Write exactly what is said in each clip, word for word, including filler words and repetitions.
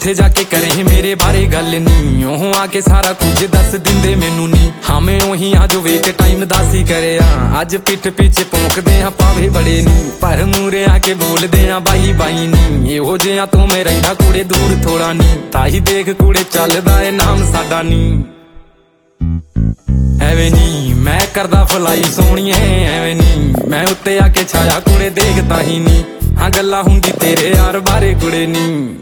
ਉੱਥੇ ਜਾ ਕੇ ਕਰੇ ਮੇਰੇ ਬਾਰੇ ਗੱਲ ਨੀ। ਉਹ ਆ ਕੇ ਸਾਰਾ ਕੁਝ ਦੱਸ ਦਿੰਦੇ ਮੈਨੂੰ ਨੀ। ਹਾਂ ਮੈਂ ਉਹੀ ਆ ਜੋ ਵੇਖ ਟਾਈਮ ਦੱਸ ਹੀ ਕਰਿਆ। ਅੱਜ ਪਿੱਠ ਪਿੱਛੇ ਭੌਂਕਦੇ ਆ ਪਾਵੇ ਬੜੇ ਨੀ, ਪਰ ਮੂਰੇ ਆ ਕੇ ਬੋਲਦੇ ਆ ਬਾਈ ਬਾਈ ਨੀ। ਇਹੋ ਜਿਹਾ ਤੂੰ ਮੈਂ ਰਹਿੰਦਾ ਕੁੜੇ ਦੂਰ ਥੋੜਾ ਨੀ, ਤਾਹੀ ਦੇਖ ਕੁੜੇ ਚੱਲਦਾ ਏ ਨਾਮ ਸਾਡਾ ਨੀ। ਐਵੇਂ ਨੀ ਮੈਂ ਕਰਦਾ ਫਲਾਈ ਸੋਹਣੀਏ, ਐਵੇਂ ਨੀ ਮੈਂ ਉੱਤੇ ਆ ਕੇ ਛਾਇਆ ਕੁੜੇ ਦੇਖ ਤਾਹੀ ਨੀ। ਹਾਂ ਗੱਲਾਂ ਹੁੰਦੀ ਤੇਰੇ ਯਾਰ ਬਾਰੇ ਕੁੜੇ ਨੀ।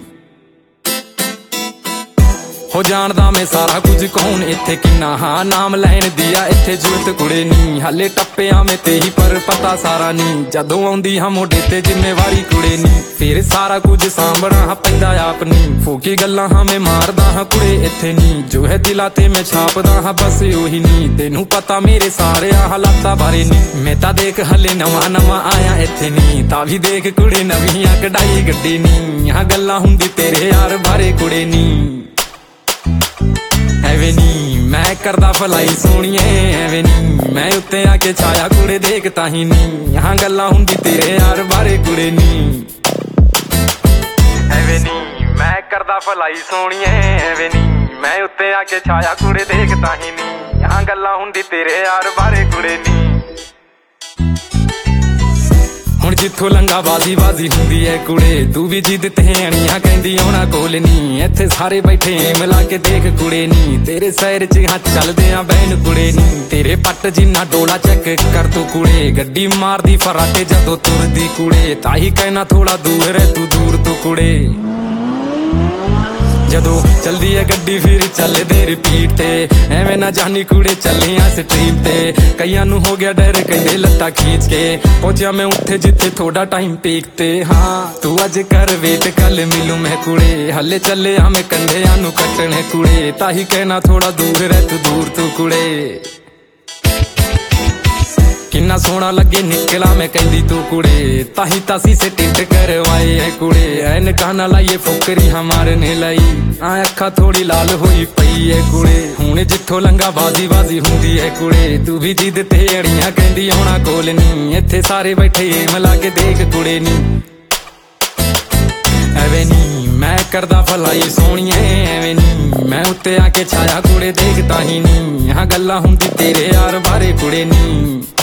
ਹੋ ਜਾਣਦਾ ਮੈਂ ਸਾਰਾ ਕੁਝ ਕੌਣ ਇੱਥੇ ਕਿੰਨਾ, ਹਾਂ ਨਾਮ ਲੈਣ ਦੀ ਆ ਇੱਥੇ ਜ਼ਰੂਰਤ ਕੁੜੇ ਨੀ। ਹਾਲੇ ਟੱਪਿਆ ਮੈਂ ਤੇ ਹੀ ਪਰ ਪਤਾ ਸਾਰਾ ਨੀ, ਜਦੋਂ ਆਉਂਦੀ ਹਾਂ ਮੋਢੇ ਤੇ ਜ਼ਿੰਮੇਵਾਰੀ ਕੁੜੇ ਨੀ। ਫਿਰ ਸਾਰਾ ਕੁਝ ਸਾਂਭਣਾ ਪੈਂਦਾ ਆਪ ਨੀ, ਫੋਕੀ ਗੱਲਾਂ ਹਾਂ ਮੈਂ ਮਾਰਦਾ ਹਾਂ ਕੁੜੇ ਇੱਥੇ ਨੀ। ਜੋ ਹੈ ਦਿਲਾਂ ਤੇ ਮੈਂ ਛਾਪਦਾ ਹਾਂ ਬਸ ਉਹੀ ਨੀ, ਤੈਨੂੰ ਪਤਾ ਮੇਰੇ ਸਾਰਿਆਂ ਹਾਲਾਤਾਂ ਬਾਰੇ ਨੀ। ਮੈਂ ਤਾਂ ਦੇਖ ਹਲੇ ਨਵਾਂ ਨਵਾਂ ਆਇਆ ਇੱਥੇ ਨੀ, ਤਾਂ ਵੀ ਦੇਖ ਕੁੜੇ ਨਵੀਆਂ ਕਢਾਈ ਗੱਡੀ ਨੀ। ਹਾਂ ਗੱਲਾਂ ਹੁੰਦੀ ਤੇਰੇ ਯਾਰ ਬਾਰੇ ਕੁੜੇ ਨੀ। ਐਵੇਂ ਨੀ ਮੈਂ ਕਰਦਾ ਫਲਾਈ ਸੋਹਣੀਏ, ਐਵੇਂ ਨੀ ਮੈਂ ਉੱਤੇ ਆ ਕੇ ਛਾਇਆ ਕੁੜੇ ਦੇਖ ਤਾਹੀ ਨੀ। ਹਾਂ ਗੱਲਾਂ ਹੁੰਦੀ ਤੇਰੇ ਯਾਰ ਬਾਰੇ ਕੁੜੇ ਨੀ। ਐਵੇਂ ਨੀ ਮੈਂ ਕਰਦਾ ਫਲਾਈ ਸੋਹਣੀਏ, ਐਵੇਂ ਨੀ ਮੈਂ ਉੱਤੇ ਆ ਕੇ ਛਾਇਆ ਕੁੜੇ ਦੇਖ ਤਾਹੀ ਨੀ। ਹਾਂ ਗੱਲਾਂ ਹੁੰਦੀ ਤੇਰੇ ਯਾਰ ਬਾਰੇ ਕੁੜੇ ਨੀ। ਹੁਣ ਜਿੱਥੋਂ ਲੰਗਾ ਬਾਜ਼ੀ ਬਾਜ਼ੀ ਹੁੰਦੀ ਐ ਕੁੜੇ, ਤੂੰ ਵੀ ਜਿੱਦ ਤੇ ਅਣੀਆਂ ਕਹਿੰਦੀ ਉਹਨਾਂ ਕੋਲ ਨੀ। ਇੱਥੇ ਸਾਰੇ ਬੈਠੇ ਮਿਲਾ ਕੇ ਦੇਖ ਕੁੜੇ ਨੀ, ਤੇਰੇ ਸੈਰ ਚ ਹੱਥ ਚੱਲਦੇ ਆ ਬੈਨ ਕੁੜੇ ਨੀ। ਤੇਰੇ ਪੱਟ ਜਿੰਨਾ ਡੋਲਾ ਚੈੱਕ ਕਰ ਤੂੰ ਕੁੜੇ, ਗੱਡੀ ਮਾਰਦੀ ਫਰਾਟੇ ਜਦੋਂ ਤੁਰਦੀ ਕੁੜੇ। ਤਾਹੀ ਕਹਿਣਾ ਥੋੜਾ ਦੂਰ ਰਹਿ ਤੂੰ ਦੂਰ ਤੋਂ ਕੁੜੇ। ਜਦੋਂ ਚਲਦੀ ਐ ਗੱਡੀ ਫਿਰ ਚੱਲਦੇ ਰਿਪੀਟ ਤੇ, ਐਵੇਂ ਨਾ ਜਾਨੀ ਕੁੜੇ ਚੱਲੀਆਂ ਸਟਰੀਟ ਤੇ। ਕਈਆਂ ਨੂੰ ਹੋ ਗਿਆ ਡਰ ਕਹਿੰਦੇ ਲੱਤਾਂ ਖੀਂਚ ਕੇ, ਪਹੁੰਚਿਆ ਮੈਂ ਉੱਥੇ ਜਿੱਥੇ ਥੋੜਾ ਟਾਈਮ ਪੀਕ ਤੇ। ਹਾਂ ਤੂੰ ਅੱਜ ਕਰ ਵੇਟ ਕੱਲ ਮਿਲੂ ਮੈਂ ਕੁੜੇ, ਹਲੇ ਚੱਲੇ ਆ ਮੈਂ ਕੰਢਿਆਂ ਨੂੰ ਕੱਟਣੇ ਕੁੜੇ। ਤਾਹੀ ਕਹਿਣਾ ਥੋੜਾ ਦੂਰ ਰਹਿ ਤੂੰ ਦੂਰ ਤੋਂ ਕੁੜੇ। ਕਿੰਨਾ ਸੋਹਣਾ ਲੱਗੇ ਨਿਕਲਾ ਮੈਂ ਕਹਿੰਦੀ ਤੂੰ ਕੁੜੇ, ਤਾਹੀ ਤਾਂ ਸੀਸੇ ਟਿੱਟ ਕਰਵਾਏ ਐ ਕੁੜੇ। ਐਨਕਾਂ ਨਾ ਲਾਈਏ ਫੁਕਰੀ ਹਮਾਰੇ ਨੇ ਲਈ, ਆ ਅੱਖਾਂ ਥੋੜੀ ਲਾਲ ਹੋਈ ਪਈ ਐ ਕੁੜੇ। ਹੁਣ ਜਿੱਥੋਂ ਲੰਗਾ ਬਾਜ਼ੀ ਬਾਜ਼ੀ ਹੁੰਦੀ ਐ ਕੁੜੇ, ਤੂੰ ਵੀ ਜਿੱਦ ਤੇ ਅੜੀਆਂ ਕਹਿੰਦੀ ਆਉਣਾ ਕੋਲ ਨੀ। ਇੱਥੇ ਸਾਰੇ ਬੈਠੇ ਮਿਲਾ ਕੇ ਦੇਖ ਕੁੜੇ ਨੀ। ਐਵੇਂ ਨੀ ਮੈਂ ਕਰਦਾ ਫਲਾਈ ਸੋਹਣੀਏ, ਐਵੇਂ ਨੀ ਮੈਂ ਉੱਤੇ ਆ ਕੇ ਛਾਇਆ ਕੁੜੇ ਦੇਖ ਤਾਹੀ ਨੀ। ਹਾਂ ਗੱਲਾਂ ਹੁੰਦੀ ਤੇਰੇ ਯਾਰ ਬਾਰੇ ਕੁੜੇ ਨੀ।